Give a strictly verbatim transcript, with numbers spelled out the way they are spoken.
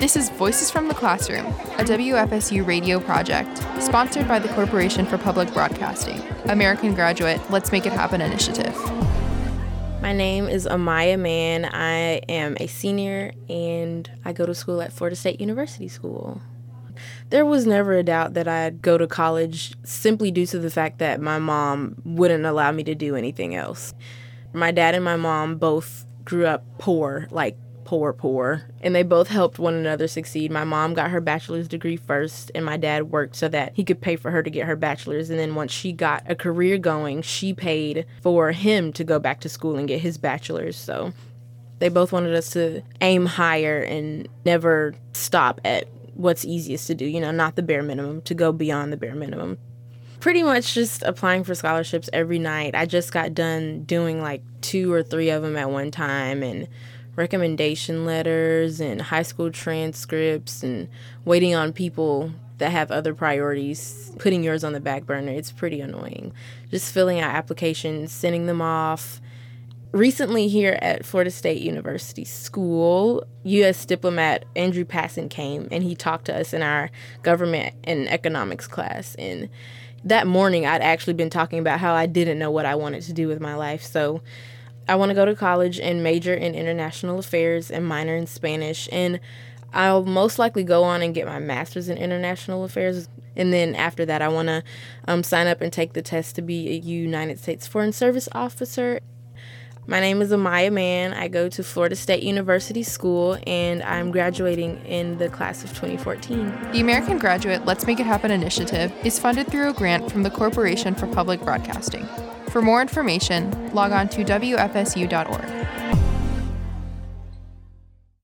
This is Voices from the Classroom, a W F S U radio project sponsored by the Corporation for Public Broadcasting, American Graduate Let's Make It Happen initiative. My name is Amaya Mann. I am a senior and I go to school at Florida State University School. There was never a doubt that I'd go to college simply due to the fact that my mom wouldn't allow me to do anything else. My dad and my mom both grew up poor, like poor, poor, and they both helped one another succeed. My mom got her bachelor's degree first, and my dad worked so that he could pay for her to get her bachelor's. And then once she got a career going, she paid for him to go back to school and get his bachelor's. So they both wanted us to aim higher and never stop at what's easiest to do, you know, not the bare minimum, to go beyond the bare minimum. Pretty much just applying for scholarships every night. I just got done doing like two or three of them at one time, and recommendation letters and high school transcripts and waiting on people that have other priorities, putting yours on the back burner. It's pretty annoying. Just filling out applications, sending them off. Recently here at Florida State University School, U S diplomat Andrew Passon came and he talked to us in our government and economics class. And that morning I'd actually been talking about how I didn't know what I wanted to do with my life. So I want to go to college and major in international affairs and minor in Spanish. And I'll most likely go on and get my master's in international affairs. And then after that, I want to um, sign up and take the test to be a United States Foreign Service officer. My name is Amaya Mann. I go to Florida State University School, and I'm graduating in the class of twenty fourteen. The American Graduate Let's Make It Happen initiative is funded through a grant from the Corporation for Public Broadcasting. For more information, log on to W F S U dot org.